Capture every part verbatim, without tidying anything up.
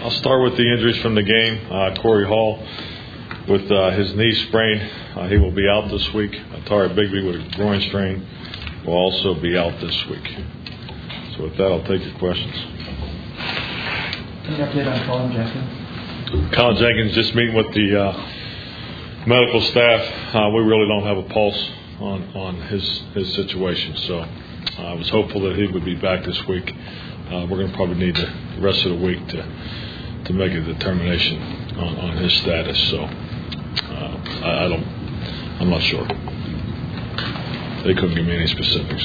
I'll start with the injuries from the game. Uh, Corey Hall with uh, his knee sprain, uh, he will be out this week. Atari Bigby with a groin strain will also be out this week. So with that, I'll take your questions. Any update on Colin Jenkins? Colin Jenkins just meeting with the uh, medical staff. Uh, we really don't have a pulse on, on his his situation. So uh, I was hopeful that he would be back this week. Uh, we're going to probably need the rest of the week to to make a determination on, on his status. So uh, I, I don't, I'm not sure. They couldn't give me any specifics.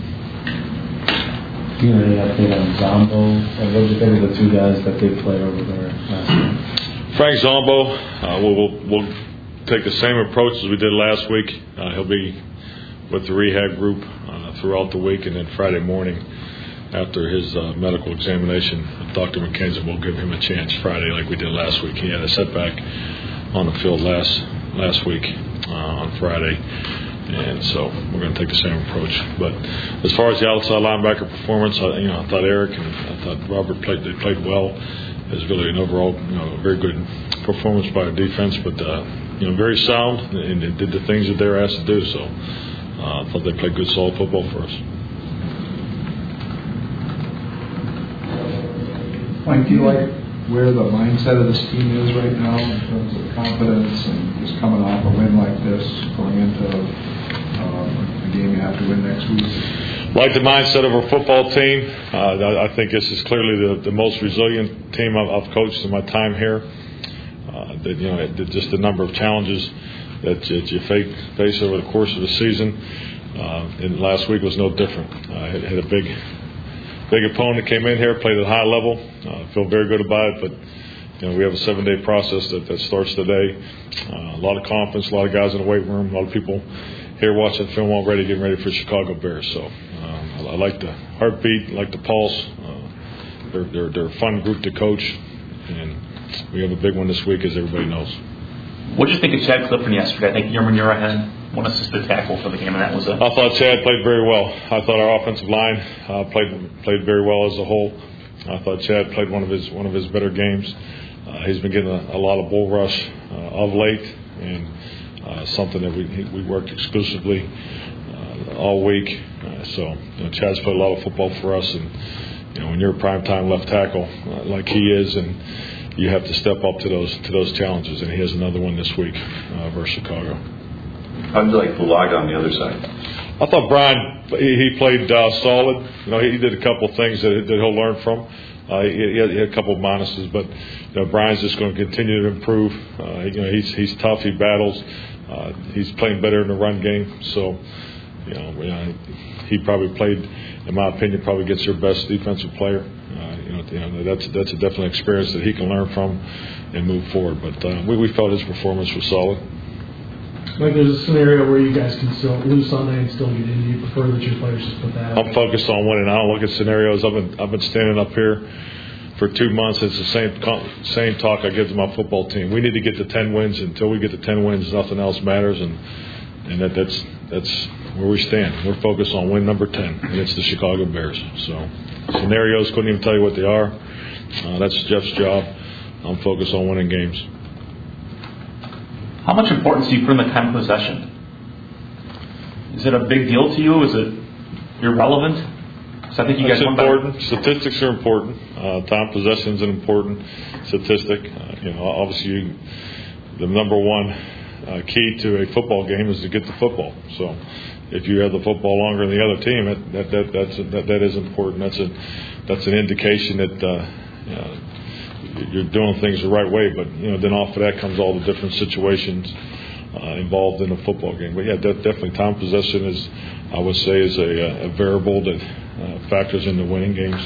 Do you have any update on Zombo? And what did you think of the two guys that did play over there last night? Frank Zombo, uh, we'll, we'll, we'll take the same approach as we did last week. Uh, he'll be with the rehab group uh, throughout the week, and then Friday morning, after his uh, medical examination, Doctor McKenzie will give him a chance Friday like we did last week. He had a setback on the field last last week uh, on Friday, and so we're going to take the same approach. But as far as the outside linebacker performance, I, you know, I thought Eric and I thought Robert played they played well. It was really an overall, you know, very good performance by our defense, but uh, you know, very sound and they did the things that they were asked to do. So uh, I thought they played good, solid football for us. Mike, do you like where the mindset of this team is right now in terms of confidence and just coming off a win like this, going into um, a game you have to win next week? Like the mindset of our football team. Uh, I think this is clearly the, the most resilient team I've, I've coached in my time here. Uh, that, you know, just the number of challenges that, that you face over the course of the season. Uh, and last week was no different. I uh, had, had a big. Big opponent came in here, played at a high level. I uh, feel very good about it, but you know we have a seven-day process that, that starts today. Uh, a lot of confidence, a lot of guys in the weight room, a lot of people here watching film already, getting ready for Chicago Bears. So um, I, I like the heartbeat, I like the pulse. Uh, they're, they're they're a fun group to coach, and we have a big one this week, as everybody knows. What did you think of Chad Clifton yesterday? I think Yerman Yura had one assisted tackle for the game, and that was it. I thought Chad played very well. I thought our offensive line uh, played played very well as a whole. I thought Chad played one of his one of his better games. Uh, he's been getting a, a lot of bull rush uh, of late, and uh, something that we we worked exclusively uh, all week. Uh, so you know, Chad's played a lot of football for us, and you know when you're a primetime left tackle uh, like he is, and you have to step up to those to those challenges, and he has another one this week uh, versus Chicago. How did you like Bulaga on the other side? I thought Brian he, he played uh, solid. You know, he, he did a couple of things that, that he'll learn from. Uh, he, he, had, he had a couple of minuses, but you know, Brian's just going to continue to improve. Uh, you know, he's he's tough. He battles. Uh, he's playing better in the run game. So, you know, you know, he probably played, in my opinion, probably gets your best defensive player. Uh, you know, you know, that's that's a definite experience that he can learn from and move forward. But uh, we we felt his performance was solid. Like there's a scenario where you guys can still lose Sunday and still get in. Do you prefer that your players just put that out? I'm focused on winning. I don't look at scenarios. I've been I've been standing up here for two months. It's the same same talk I give to my football team. We need to get to ten wins. Until we get to ten wins, nothing else matters. And and that, that's that's where we stand. We're focused on win number ten against the Chicago Bears. So scenarios couldn't even tell you what they are. Uh, that's Jeff's job. I'm focused on winning games. How much importance do you put in the time of possession? Is it a big deal to you? Is it irrelevant? So I think you That's guys important. Back. Statistics are important. Uh, time possession is an important statistic. Uh, you know, obviously, you, the number one uh, key to a football game is to get the football. So, if you have the football longer than the other team, it, that that that's a, that, that is important. That's a that's an indication that. Uh, you know, you're doing things the right way, but you know, then off of that comes all the different situations uh, involved in a football game. But yeah, de- definitely time possession is, I would say, is a, a variable that uh, factors into winning games.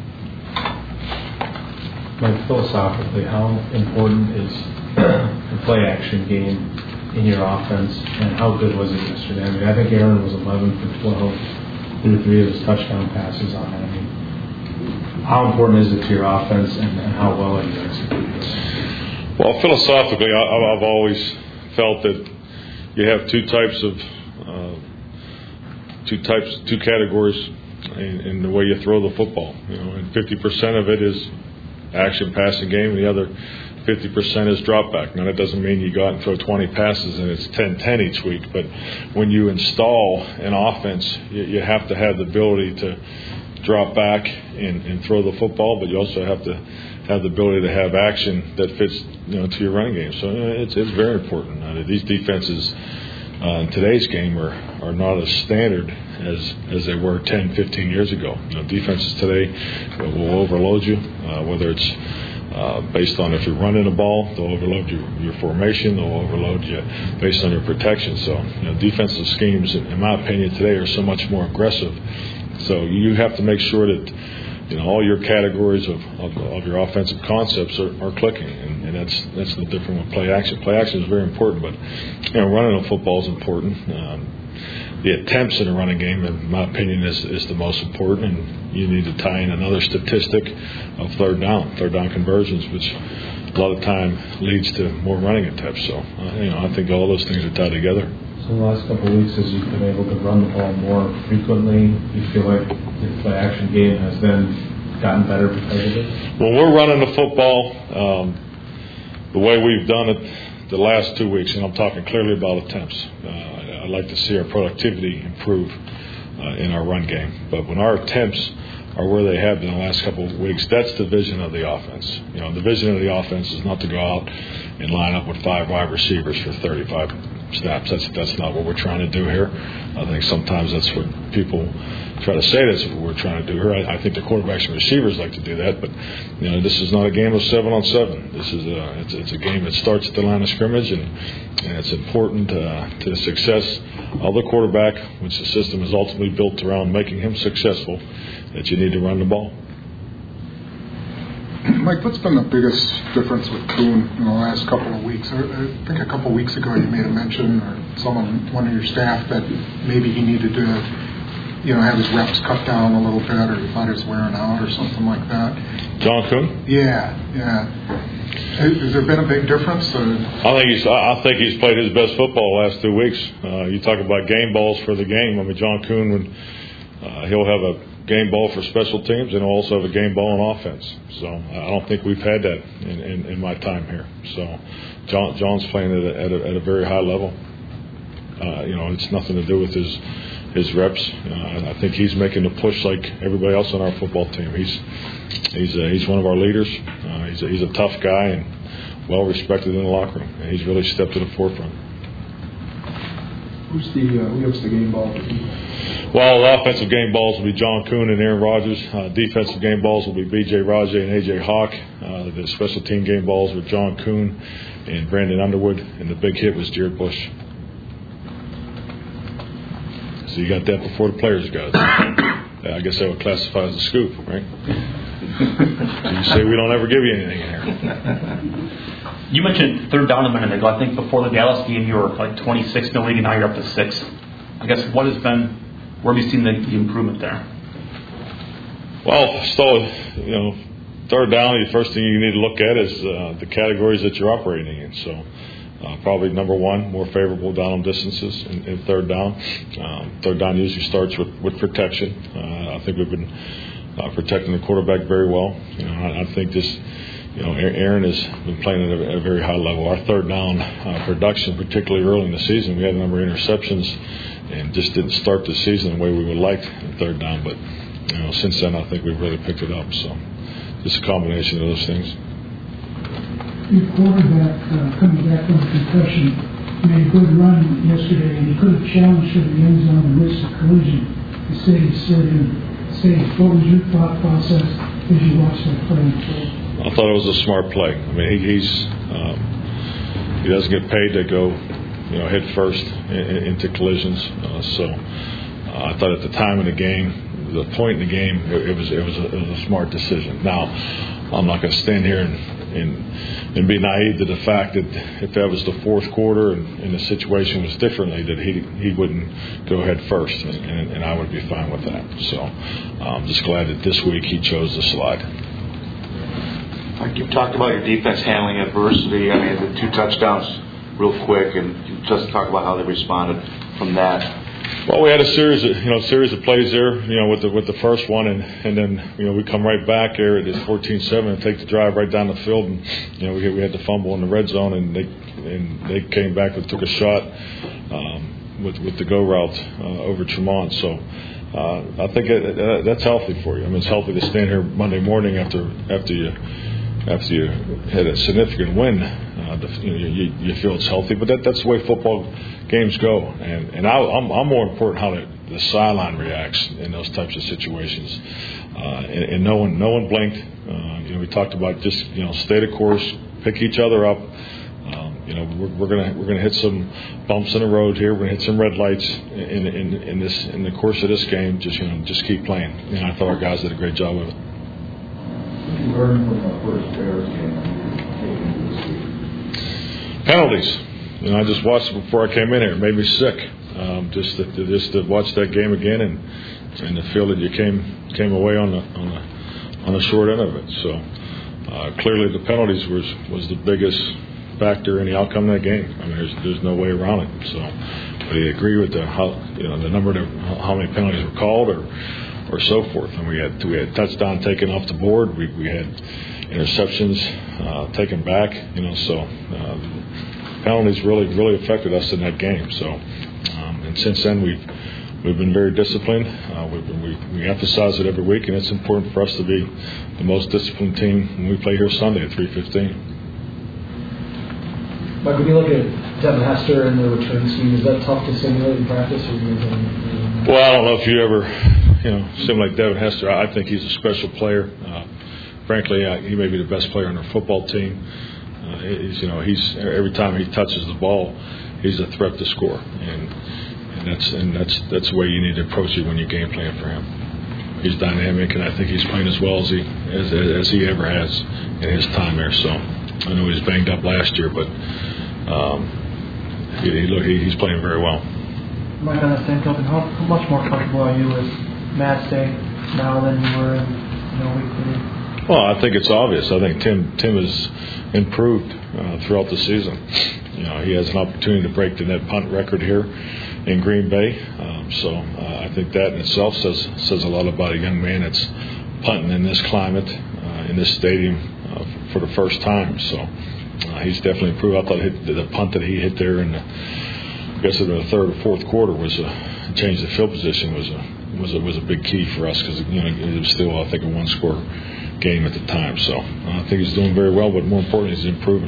Like philosophically, how important is the play action game in your offense, and how good was it yesterday? I mean, I think Aaron was eleven for twelve, through three of his touchdown passes on it. I mean, how important is it to your offense, and, and how well are you executing? Well, philosophically, I, I've always felt that you have two types of uh, two types, two categories in, in the way you throw the football. You know, and fifty percent of it is action passing game, and the other fifty percent is drop back. Now, that doesn't mean you go out and throw twenty passes and it's ten ten each week, but when you install an offense, you, you have to have the ability to drop back and, and throw the football, but you also have to have the ability to have action that fits, you know, to your running game. So, you know, it's it's very important. Uh, these defenses uh, in today's game are, are not as standard as as they were ten, fifteen years ago. You know, defenses today will, will overload you, uh, whether it's uh, based on if you're running the ball, they'll overload your, your formation, they'll overload you based on your protection. So, you know, defensive schemes, in my opinion, today are so much more aggressive. So you have to make sure that, you know, all your categories of, of, of your offensive concepts are, are clicking, and, and that's that's no different with play action. Play action is very important, but, you know, running the football is important. Um, the attempts in a running game, in my opinion, is, is the most important, and you need to tie in another statistic of third down, third down conversions, which a lot of time leads to more running attempts. So, uh, you know, I think all those things are tied together. So in the last couple of weeks, as you've been able to run the ball more frequently, you feel like the play action game has then gotten better because of it? When we're running the football, um, the way we've done it the last two weeks, and I'm talking clearly about attempts, uh, I'd like to see our productivity improve uh, in our run game. But when our attempts are where they have been the last couple of weeks, that's the vision of the offense. You know, the vision of the offense is not to go out and line up with five wide receivers for thirty-five snaps. That's that's not what we're trying to do here. I think sometimes that's what people try to say that's what we're trying to do here. I, I think the quarterbacks and receivers like to do that, but you know, this is not a game of seven on seven. This is a it's, it's a game that starts at the line of scrimmage, and, and it's important uh, to the success of the quarterback, which the system is ultimately built around making him successful, that you need to run the ball. Mike, what's been the biggest difference with Kuhn in the last couple of weeks? I think a couple of weeks ago you made a mention, or someone, one of your staff, that maybe he needed to, you know, have his reps cut down a little bit, or he thought he was wearing out, or something like that. John Kuhn? Yeah, yeah. Has there been a big difference? Or? I think he's. I think he's played his best football the last two weeks. Uh, you talk about game balls for the game. I mean, John Kuhn, when uh, he'll have a game ball for special teams, and he'll also have a game ball on offense. So I don't think we've had that in, in, in my time here. So John, John's playing at a, at a, at a very high level. Uh, you know, it's nothing to do with his his reps. Uh, I think he's making the push like everybody else on our football team. He's he's uh, he's one of our leaders. Uh, he's a, he's a tough guy and well respected in the locker room, and he's really stepped to the forefront. Who's the uh, who gets the game ball for you? Well, the offensive game balls will be John Kuhn and Aaron Rodgers. Uh, defensive game balls will be B J Rajay and A J Hawk. Uh, the special team game balls were John Kuhn and Brandon Underwood, and the big hit was Jared Bush. So you got that before the players got it. I guess that would classify as a scoop, right? So you say we don't ever give you anything in here. You mentioned third down a minute ago. I think before the Dallas game you were like twenty-six in the league, and now you're up to six. I guess what has been, where have you seen the, the improvement there? Well, still, you know, third down, the first thing you need to look at is uh, the categories that you're operating in. So uh, probably number one, more favorable down on distances in, in third down. Um, third down usually starts with, with protection. Uh, I think we've been uh, protecting the quarterback very well. You know, I, I think this, you know, Aaron has been playing at a, a very high level. Our third down uh, production, particularly early in the season, we had a number of interceptions and just didn't start the season the way we would like in third down. But you know, since then, I think we've really picked it up. So just a combination of those things. Your quarterback uh, coming back from concussion made a good run yesterday, and he could have challenged for the end zone and risked a collision. Instead, he slid in safe. What was your thought process as you watched that play? I thought it was a smart play. I mean, he, he's um, he doesn't get paid to go, you know, head first in, in, into collisions. Uh, so uh, I thought at the time of the game, the point in the game, it, it was it was, a, it was a smart decision. Now, I'm not going to stand here and, and and be naive to the fact that if that was the fourth quarter and, and the situation was differently, that he he wouldn't go ahead first, and, and, and I would be fine with that. So I'm just glad that this week he chose to slide. Like you talked about your defense handling adversity. I mean, the two touchdowns real quick, and you just talk about how they responded from that. Well, we had a series of, you know, series of plays there, you know, with the with the first one, and, and then, you know, we come right back there at fourteen seven and take the drive right down the field, and, you know, we we had the fumble in the red zone, and they and they came back and took a shot um, with with the go route uh, over Tremont. So uh, I think it, uh, that's healthy for you. I mean, it's healthy to stand here Monday morning after after you after you had a significant win. Uh, the, you, know, you you feel it's healthy, but that that's the way football games go, and and I, I'm, I'm more important how the, the sideline reacts in those types of situations. Uh, and, and no one, no one blinked. Uh, you know, we talked about just you know stay the course, pick each other up. Um, you know, we're, we're gonna we're gonna hit some bumps in the road here. We're gonna hit some red lights in in, in this in the course of this game. Just you know, just keep playing. And I thought our guys did a great job with it. What did you learn from the first Bears game this week? Penalties. You know, I just watched it before I came in here. It made me sick. Um, just to, to just to watch that game again and and to feel that you came came away on the on the on the short end of it. So uh, clearly the penalties was was the biggest factor in the outcome of that game. I mean, there's there's no way around it. So I agree with the how you know the number of how many penalties were called or or so forth. And we had we had touchdown taken off the board. We we had interceptions uh, taken back. You know, so. Uh, Penalties really, really affected us in that game. So, um, and since then we've we've been very disciplined. Uh, we've been, we we emphasize it every week, and it's important for us to be the most disciplined team when we play here Sunday at three fifteen. Mike, when you look at Devin Hester and the return scheme, is that tough to simulate in practice? Or do you think, well, I don't know if you ever, you know, simulate Devin Hester. I think he's a special player. Uh, frankly, uh, he may be the best player on our football team. Uh, he's, you know, he's every time he touches the ball, he's a threat to score, and and that's and that's that's the way you need to approach it when you game plan for him. He's dynamic, and I think he's playing as well as he as, as he ever has in his time there. So I know he was banged up last year, but um, he, he look he, he's playing very well. Mike, on the same token, how much more comfortable are you with Matt staying now than you were in you know, week three? Well, I think it's obvious. I think Tim Tim has improved uh, throughout the season. You know, he has an opportunity to break the net punt record here in Green Bay. Um, so uh, I think that in itself says says a lot about a young man that's punting in this climate, uh, in this stadium uh, for the first time. So uh, he's definitely improved. I thought hit, the punt that he hit there in the, I guess in the third or fourth quarter was a change the field position was a was a was a big key for us because you know it was still I think a one score game at the time. So uh, I think he's doing very well, but more importantly, he's improving.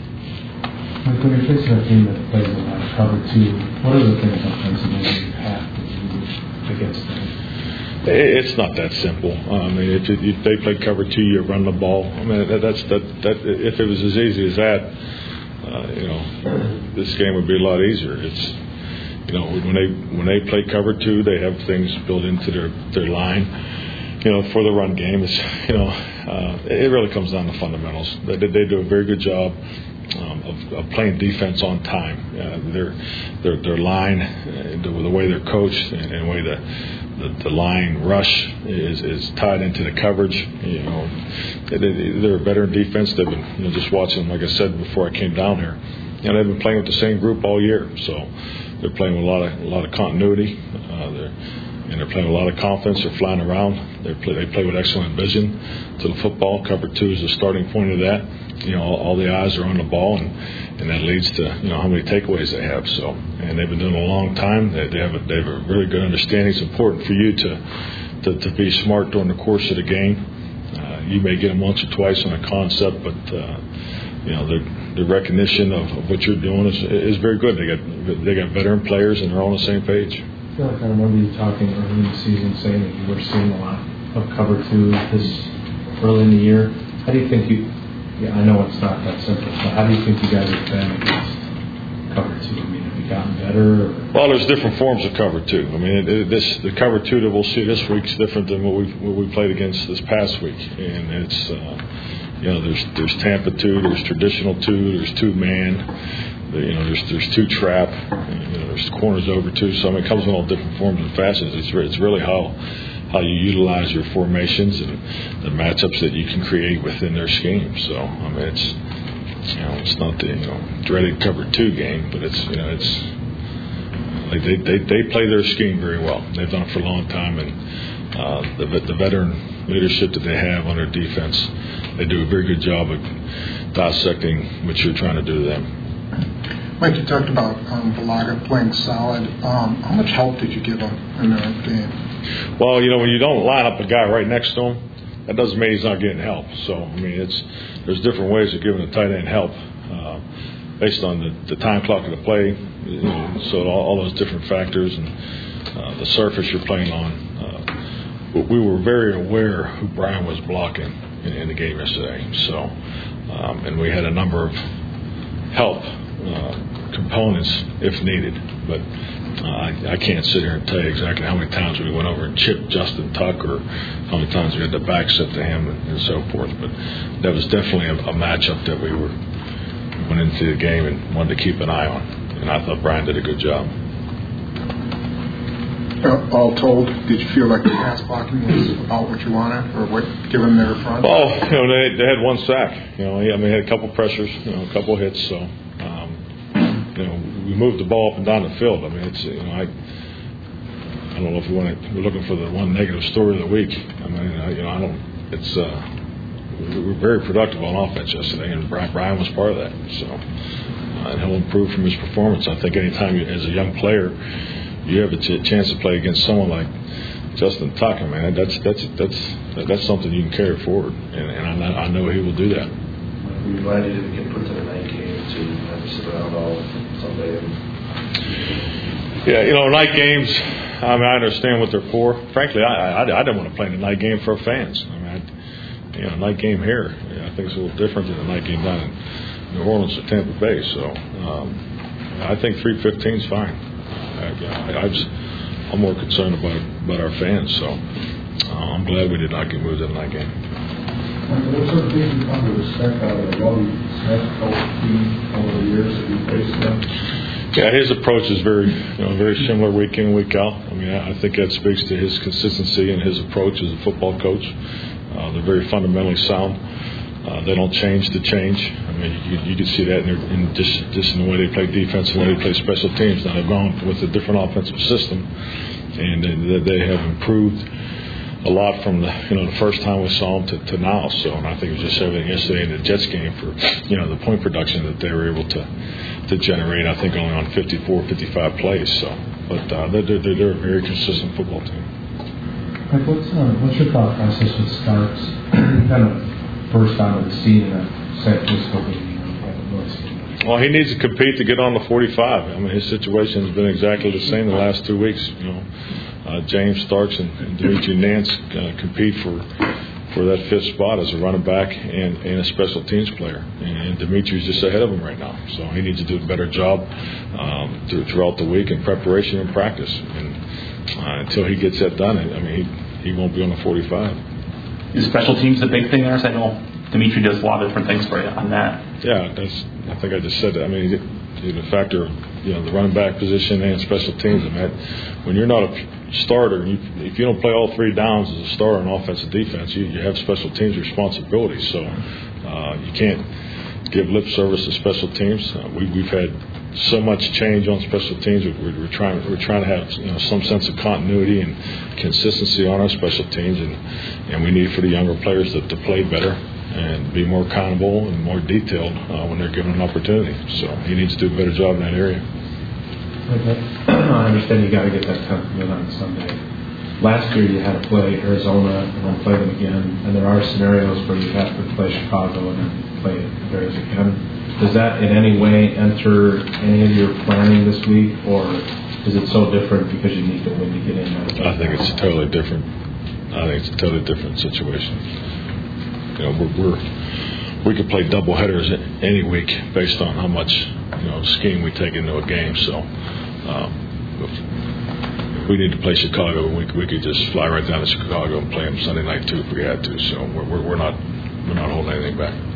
When you're facing a team that plays a lot of cover two, what are the things offensively that you have to do against them? It's not that simple. I mean, if, if they play cover two, you run the ball. I mean, that, that's that. That if it was as easy as that, uh, you know, this game would be a lot easier. It's you know when they when they play cover two, they have things built into their their line. You know, for the run game, it's, you know, uh, it really comes down to fundamentals. They, they do a very good job um, of, of playing defense on time. Uh, their their their line, uh, the, the way they're coached, and the way the, the the line rush is is tied into the coverage. You know, they, they're a veteran defense. They've been, you know, just watching them, like I said before I came down here. You know, they've been playing with the same group all year, so they're playing with a lot of a lot of continuity. Uh, they're And they're playing with a lot of confidence. They're flying around. They play. They play with excellent vision to the football. Cover two is the starting point of that. You know, all, all the eyes are on the ball, and, and that leads to you know how many takeaways they have. So, and they've been doing it a long time. They, they have a, they have a really good understanding. It's important for you to to, to be smart during the course of the game. Uh, you may get them once or twice on a concept, but uh, you know the the recognition of, of what you're doing is is very good. They got they got veteran players, and they're all on the same page. I feel like I remember you talking early in the season saying that you were seeing a lot of cover two this early in the year. How do you think you, yeah, I know it's not that simple, but how do you think you guys have been against cover two? I mean, have you gotten better? Or? Well, there's different forms of cover two. I mean, it, this the cover two that we'll see this week is different than what we what we played against this past week. And it's, uh, you know, there's there's Tampa two, there's traditional two, there's two man. You know, there's there's two trap, you know, there's corners over two. So I mean, it comes in all different forms and facets. It's it's really how how you utilize your formations and the matchups that you can create within their scheme. So I mean, it's you know, it's not the you know dreaded cover two game, but it's you know it's like they, they they play their scheme very well. They've done it for a long time, and uh, the the veteran leadership that they have on their defense, they do a very good job of dissecting what you're trying to do to them. Mike, you talked about um, Balaga playing solid. Um, how much help did you give him in that game? Well, you know, when you don't line up a guy right next to him, that doesn't mean he's not getting help. So, I mean, it's there's different ways of giving a tight end help uh, based on the, the time clock of the play. You know, so all, all those different factors and uh, the surface you're playing on. Uh, but we were very aware who Brian was blocking in, in the game yesterday. So, um, and we had a number of help uh, components if needed, but. Uh, I, I can't sit here and tell you exactly how many times we went over and chipped Justin Tuck or how many times we had the back set to him and, and so forth. But that was definitely a, a matchup that we were went into the game and wanted to keep an eye on. And I thought Brian did a good job. Uh, all told, did you feel like the pass blocking was about what you wanted, or what, given their front? Oh, you know, they, they had one sack. You know, I mean, they had a couple pressures, you know, a couple hits. So, um, you know. We moved the ball up and down the field. I mean, it's you know, I I don't know if we want to. We're looking for the one negative story of the week. I mean, I, you know, I don't. It's uh, we were very productive on offense yesterday, and Brian, Brian was part of that. So, uh, and he'll improve from his performance. I think anytime you, as a young player, you have a ch- chance to play against someone like Justin Tuck, man, that's that's that's that's something you can carry forward, and, and I, I know he will do that. Were you glad you didn't get put to the night game to have to sit around all Sunday? And... Yeah, you know, night games, I mean, I understand what they're for. Frankly, I, I, I didn't want to play in a night game for fans. I mean, I, you know, night game here, I think it's a little different than a night game down in New Orleans or Tampa Bay. So um, I think three fifteen is fine. I, I, I just, I'm more concerned about about our fans. So uh, I'm glad we did not get moved to the night game. What sort of things you come to respect out of the Wally Smith coach team over the years that you faced them? Yeah, his approach is very, you know, very similar week in, week out. I mean, I think that speaks to his consistency and his approach as a football coach. Uh, they're very fundamentally sound. Uh, they don't change to change. I mean, you, you can see that in, their, in just, just in the way they play defense and the way they play special teams. Now they've gone with a different offensive system, and they, they have improved a lot from the you know the first time we saw them to, to now. So, and I think it was just evident yesterday in the Jets game for you know the point production that they were able to to generate. I think only on fifty-four, fifty-five plays. So, but uh, they're, they're they're a very consistent football team. Mike, what's uh, what's your thought process with Starks? Kind of first onto the scene in that San Francisco game. Well, he needs to compete to get on the forty-five. I mean, his situation has been exactly the same the last two weeks. You know. Uh, James Starks and, and Dimitri Nance uh, compete for for that fifth spot as a running back and, and a special teams player. And, and Dimitri's just ahead of him right now. So he needs to do a better job um, through, throughout the week in preparation and practice. And uh, until he gets that done, I mean, he, he won't be on the forty-five. Is special teams a big thing there? So I know Dimitri does a lot of different things for you on that. Yeah, that's. I think I just said that. I mean, the factor of you know the running back position and special teams. I mean, when you're not a starter, you, if you don't play all three downs as a starter in offensive defense, you, you have special teams responsibility. So uh, you can't give lip service to special teams. Uh, we, we've had so much change on special teams. We're, we're trying we're trying to have you know, some sense of continuity and consistency on our special teams, and, and we need for the younger players to, to play better and be more accountable and more detailed uh, when they're given an opportunity. So he needs to do a better job in that area. Okay. I understand you got to get that tenth win on Sunday. Last year you had to play Arizona and then play them again, and there are scenarios where you have to play Chicago and then play the Bears again. Does that in any way enter any of your planning this week, or is it so different because you need to win to get in there? I think it's totally different. I think it's a totally different situation. You know, we're, we're we could play double headers any week based on how much you know scheme we take into a game. So um, if we need to play Chicago, we we could just fly right down to Chicago and play them Sunday night too if we had to. So we're we're, we're not we're not holding anything back.